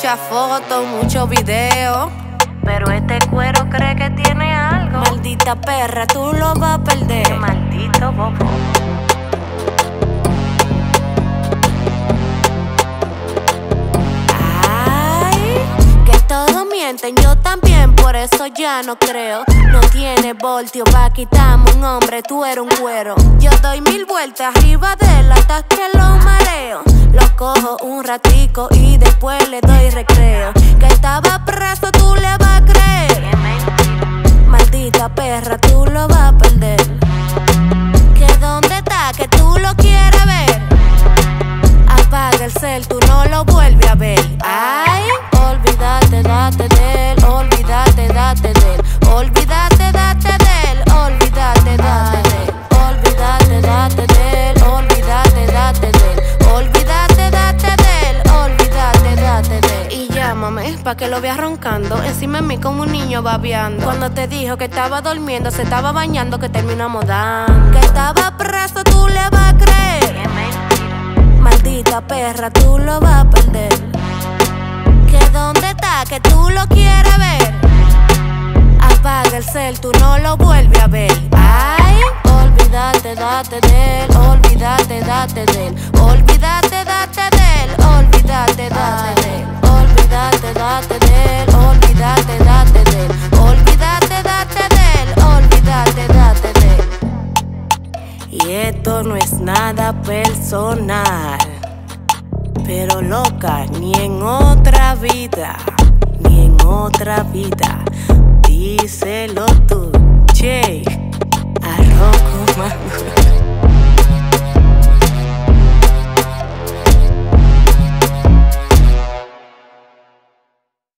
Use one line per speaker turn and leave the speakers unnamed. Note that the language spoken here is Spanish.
muchas fotos, muchos videos,
pero este cuero cree que tiene algo.
Maldita perra, tú lo vas a perder.
Maldito bobo.
Todos mienten, yo también, por eso ya no creo. No tiene voltio pa' quitarme un hombre, tú eres un cuero. Yo doy 1000 vueltas arriba de él hasta que lo mareo. Lo cojo un ratico y después le doy recreo. Que estaba preso, tú le vas a creer. Maldita perra, tú lo vas a perder. Que dónde está, que tú lo quieres ver. Apaga el cel, tú no lo vuelves a ver. Ay, olvídate, date de él, olvídate, date de él, olvídate, date de él, olvídate, date de él, olvídate, date de él, olvídate, date de él, olvídate, date de él, olvídate, date de él. Y llámame pa' que lo veas roncando encima de mí como un niño babeando. Cuando te dijo que estaba durmiendo, se estaba bañando, que terminamos dando. Que estaba preso, tú le vas a creer. Maldita perra, tú lo vas a perder. Que dónde está, que tú lo quieres ver. Apaga el cel, tú no lo vuelves a ver. Ay, olvídate, date de él, olvídate, date de él, olvídate, date de él, olvídate, date de él, olvídate, date de él, olvídate, date de él, olvídate, date de él, olvídate, date de él. Y esto no es nada personal, pero loca, ni en otra vida, ni en otra vida. Díselo tú, che, a Rocco Maduro.